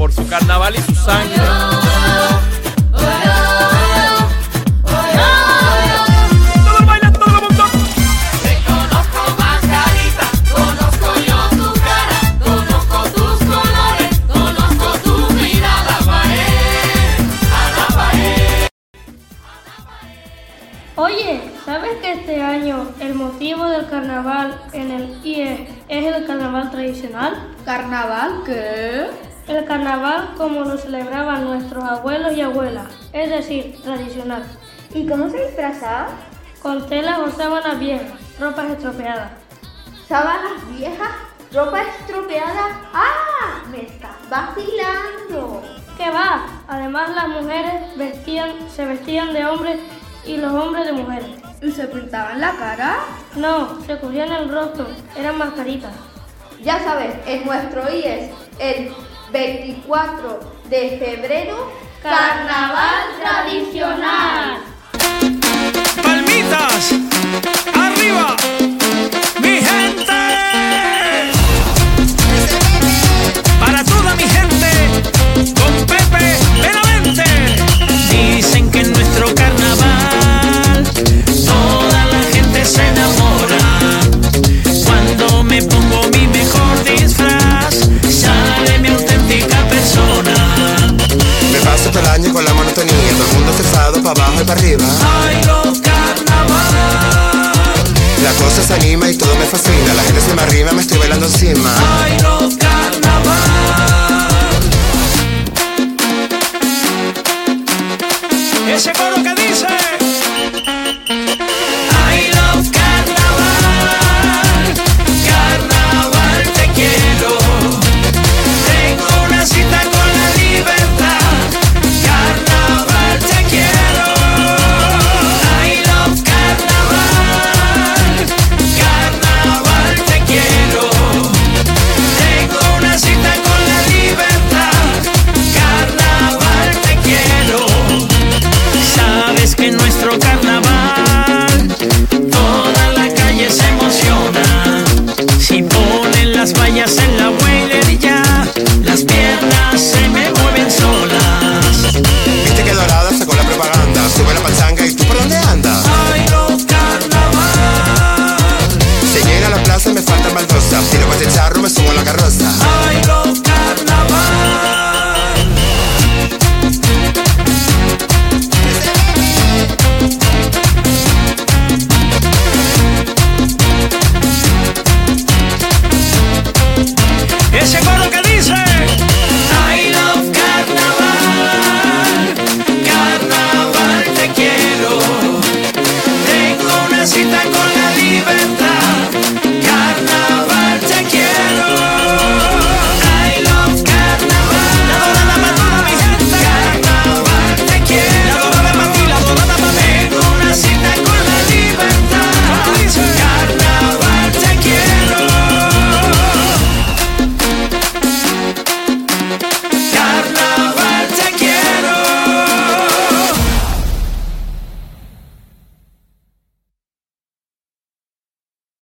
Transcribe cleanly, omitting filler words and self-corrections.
por su carnaval y su sangre. Oye, ¿sabes que este año el motivo del carnaval en el IE es el carnaval tradicional? ¿Carnaval qué? El carnaval como lo celebraban nuestros abuelos y abuelas, es decir, tradicional. ¿Y cómo se disfrazaba? Con telas o sábanas viejas, ropas estropeadas. ¿Sábanas viejas? ¿Ropa estropeada? ¡Ah! ¡Me estás vacilando! ¿Qué va? Además las mujeres se vestían de hombres y los hombres de mujeres. ¿Y se pintaban la cara? No, se cubrían el rostro, eran mascaritas. Ya sabes, en nuestro IES, el 24 de febrero, Carnaval Tradicional. ¡Palmitas! ¡Arriba! ¡Mi gente! Para toda mi gente, con Pepe Benavente. Dicen que en nuestro carnaval toda la gente se enamora. Cuando me pongo mi mejor disfraz, sale mi auténtica persona. Me paso todo el año con la monotonía, todo el mundo cesado para abajo y para arriba. Bailo carnaval. La cosa se anima y todo me fascina, la gente se me arrima, me estoy bailando encima.